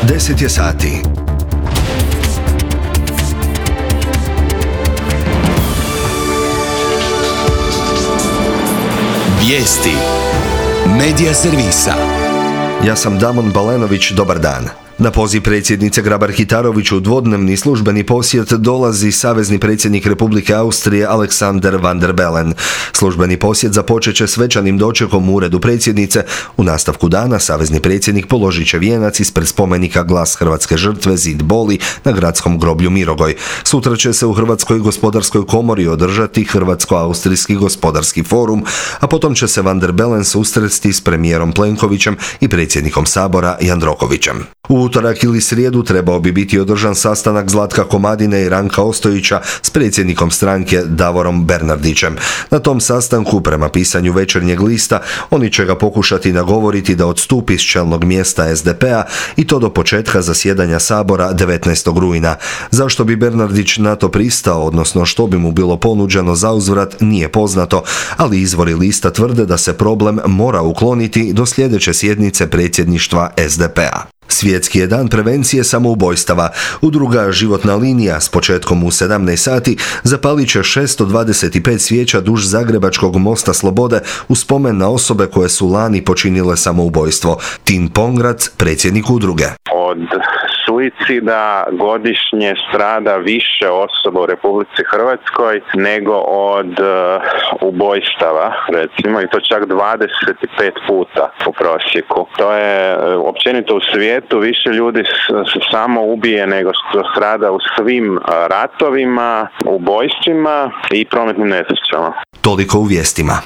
10 je sati. Vijesti Medija servisa. Ja sam Damon Balenović, dobar dan. Na poziv predsjednice Grabar-Kitarović u dvodnevni službeni posjet dolazi savezni predsjednik Republike Austrije Alexander Van der Bellen. Službeni posjet započet će svečanim dočekom u uredu predsjednice. U nastavku dana savezni predsjednik položit će vijenac ispred spomenika Glas hrvatske žrtve Zid boli na gradskom groblju Mirogoj. Sutra će se u Hrvatskoj gospodarskoj komori održati Hrvatsko-austrijski gospodarski forum, a potom će se Van der Bellen susresti s premijerom Plenkovićem i predsjednikom Sabora Jandrokovićem. U utorak ili srijedu trebao bi biti održan sastanak Zlatka Komadine i Ranka Ostojića s predsjednikom stranke Davorom Bernardićem. Na tom sastanku, prema pisanju Večernjeg lista, oni će ga pokušati nagovoriti da odstupi s čelnog mjesta SDP-a i to do početka zasjedanja Sabora 19. rujna. Zašto bi Bernardić na to pristao, odnosno što bi mu bilo ponuđeno za uzvrat, nije poznato, ali izvori lista tvrde da se problem mora ukloniti do sljedeće sjednice predsjedništva SDP-a. Svjetski je dan prevencije samoubojstava. Udruga Životna linija s početkom u 17 sati zapalit će 625 svijeća duž Zagrebačkog mosta Slobode u spomen na osobe koje su lani počinile samoubojstvo. Tin Pongrac, predsjednik udruge. Od suicida godišnje strada više osoba u Republici Hrvatskoj nego od ubojstava, recimo, i to čak 25 puta u prosjeku. To je općenito u svijetu više ljudi samo ubije nego strada u svim ratovima, ubojstvima i prometnim nesrećama. Toliko u vijestima.